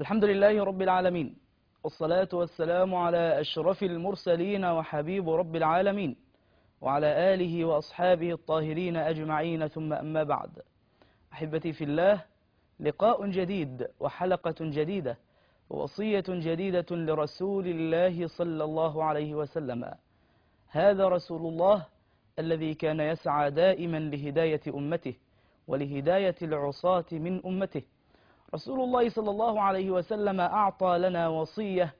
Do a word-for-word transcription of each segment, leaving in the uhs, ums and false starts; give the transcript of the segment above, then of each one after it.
الحمد لله رب العالمين، والصلاة والسلام على أشرف المرسلين وحبيب رب العالمين، وعلى آله وأصحابه الطاهرين أجمعين، ثم أما بعد. أحبتي في الله، لقاء جديد وحلقة جديدة ووصية جديدة لرسول الله صلى الله عليه وسلم. هذا رسول الله الذي كان يسعى دائما لهداية أمته ولهداية العصاة من أمته. رسول الله صلى الله عليه وسلم أعطى لنا وصية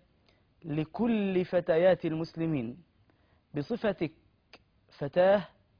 لكل فتيات المسلمين. بصفتك فتاة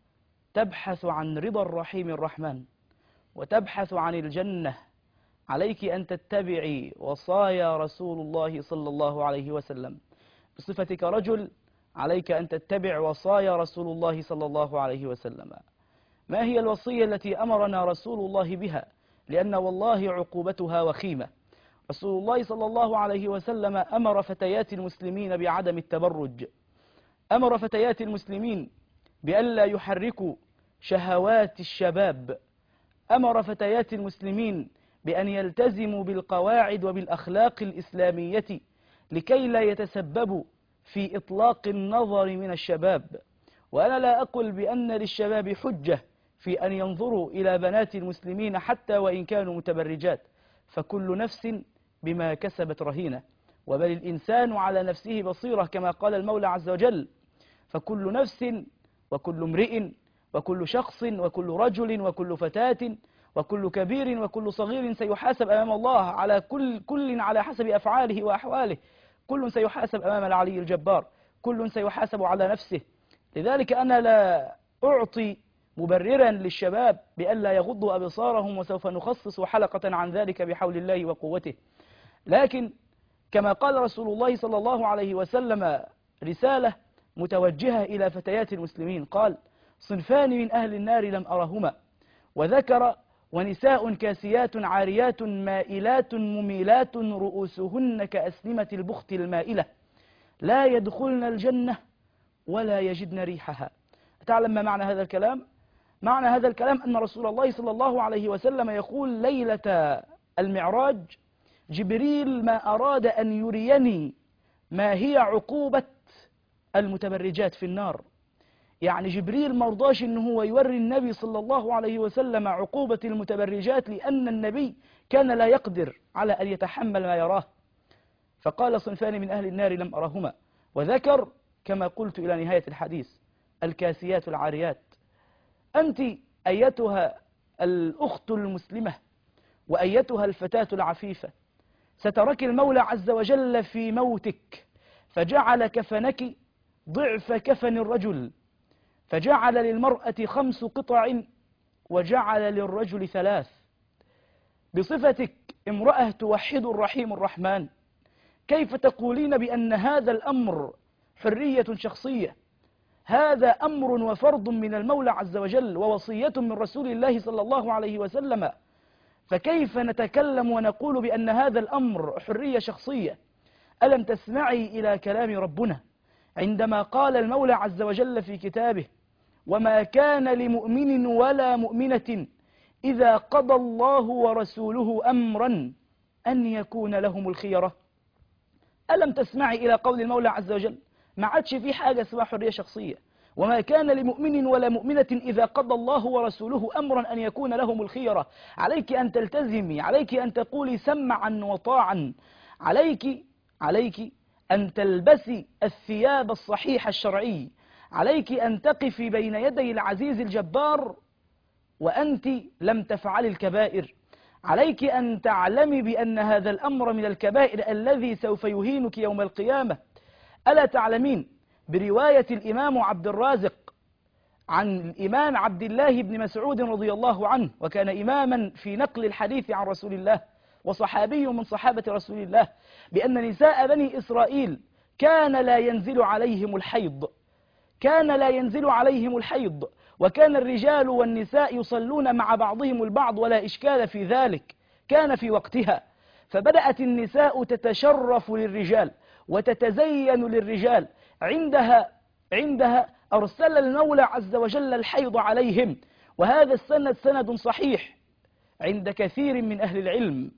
تبحث عن رضا الرحيم الرحمن وتبحث عن الجنة، عليك أن تتبعي وصايا رسول الله صلى الله عليه وسلم. بصفتك رجل عليك أن تتبع وصايا رسول الله صلى الله عليه وسلم. ما هي الوصية التي أمرنا رسول الله بها؟ لأن والله عقوبتها وخيمة. رسول الله صلى الله عليه وسلم أمر فتيات المسلمين بعدم التبرج، أمر فتيات المسلمين بألا يحركوا شهوات الشباب، أمر فتيات المسلمين بأن يلتزموا بالقواعد وبالأخلاق الإسلامية لكي لا يتسببوا في إطلاق النظر من الشباب. وأنا لا أقول بأن للشباب حجة في أن ينظروا إلى بنات المسلمين حتى وإن كانوا متبرجات، فكل نفس بما كسبت رهينة، وبل الإنسان على نفسه بصيرة كما قال المولى عز وجل. فكل نفس وكل امرئ وكل شخص وكل رجل وكل فتاة وكل كبير وكل صغير سيحاسب أمام الله على كل كل على حسب أفعاله وأحواله. كل سيحاسب أمام العلي الجبار، كل سيحاسب على نفسه. لذلك أنا لا أعطي مبررا للشباب بألا يغضوا أبصارهم، وسوف نخصص حلقة عن ذلك بحول الله وقوته. لكن كما قال رسول الله صلى الله عليه وسلم رسالة متوجهة إلى فتيات المسلمين، قال: صنفان من أهل النار لم أرهما، وذكر: ونساء كاسيات عاريات مائلات مميلات رؤوسهن كأسنمة البخت المائلة لا يدخلن الجنة ولا يجدن ريحها. تعلم ما معنى هذا الكلام؟ معنى هذا الكلام أن رسول الله صلى الله عليه وسلم يقول: ليلة المعراج جبريل ما أراد أن يريني ما هي عقوبة المتبرجات في النار. يعني جبريل مرضاش أنه هو يوري النبي صلى الله عليه وسلم عقوبة المتبرجات، لأن النبي كان لا يقدر على أن يتحمل ما يراه. فقال: صنفان من أهل النار لم أرهما، وذكر كما قلت إلى نهاية الحديث: الكاسيات العاريات. أنت أيتها الأخت المسلمة وأيتها الفتاة العفيفة، سترك المولى عز وجل في موتك فجعل كفنك ضعف كفن الرجل، فجعل للمرأة خمس قطع وجعل للرجل ثلاث. بصفتك امرأة توحد الرحيم الرحمن، كيف تقولين بأن هذا الأمر حرية شخصية؟ هذا أمر وفرض من المولى عز وجل ووصية من رسول الله صلى الله عليه وسلم، فكيف نتكلم ونقول بأن هذا الأمر حرية شخصية؟ ألم تسمعي إلى كلام ربنا عندما قال المولى عز وجل في كتابه: وما كان لمؤمن ولا مؤمنة إذا قضى الله ورسوله أمرا أن يكون لهم الخيرة؟ ألم تسمعي إلى قول المولى عز وجل؟ ما عادش في حاجة اسمها حرية شخصية. وما كان لمؤمن ولا مؤمنة إذا قضى الله ورسوله أمرا أن يكون لهم الخيرة. عليك أن تلتزمي، عليك أن تقولي سمعا وطاعا، عليك عليك أن تلبسي الثياب الصحيح الشرعي، عليك أن تقفي بين يدي العزيز الجبار وأنت لم تفعلي الكبائر، عليك أن تعلمي بأن هذا الأمر من الكبائر الذي سوف يهينك يوم القيامة. ألا تعلمين برواية الإمام عبد الرازق عن الإمام عبد الله بن مسعود رضي الله عنه، وكان إماما في نقل الحديث عن رسول الله وصحابي من صحابة رسول الله، بأن نساء بني إسرائيل كان لا ينزل عليهم الحيض، كان لا ينزل عليهم الحيض وكان الرجال والنساء يصلون مع بعضهم البعض ولا إشكال في ذلك، كان في وقتها. فبدأت النساء تتشرف للرجال وتتزين للرجال، عندها عندها أرسل المولى عز وجل الحيض عليهم. وهذا السند سند صحيح عند كثير من أهل العلم،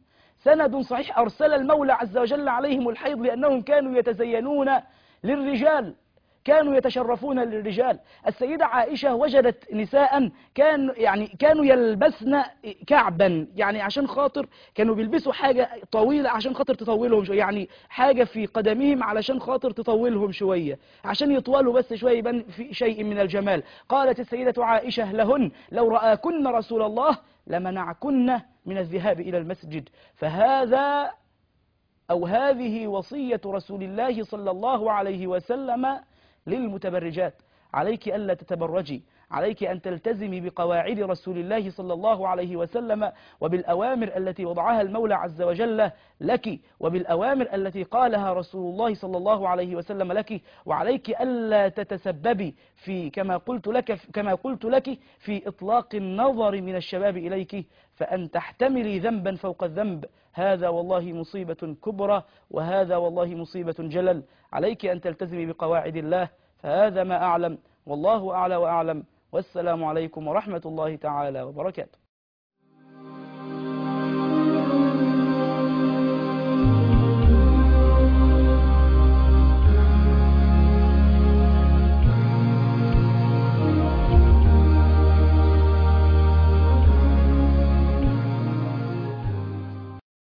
سند صحيح أرسل المولى عز وجل عليهم الحيض لأنهم كانوا يتزينون للرجال، كانوا يتشرفون للرجال. السيدة عائشة وجدت نساء كان يعني كانوا يلبسن كعبا، يعني عشان خاطر كانوا بيلبسوا حاجة طويلة عشان خاطر تطولهم شوية، يعني حاجة في قدمهم علشان خاطر تطولهم شوية، عشان يطولوا بس شوية يبان في شيء من الجمال. قالت السيدة عائشة لهن: لو رآكن رسول الله لمنعكن من الذهاب إلى المسجد. فهذا أو هذه وصية رسول الله صلى الله عليه وسلم للمتبرجات: عليك ألا تتبرجي، عليك أن تلتزمي بقواعد رسول الله صلى الله عليه وسلم وبالأوامر التي وضعها المولى عز وجل لك، وبالأوامر التي قالها رسول الله صلى الله عليه وسلم لك. وعليك ألا تتسببي في كما قلت لك كما قلت لك في إطلاق النظر من الشباب إليك، فأن تحتملي ذنبا فوق الذنب، هذا والله مصيبة كبرى، وهذا والله مصيبة جلل. عليك أن تلتزمي بقواعد الله. فهذا ما أعلم، والله أعلى وأعلم، والسلام عليكم ورحمة الله تعالى وبركاته.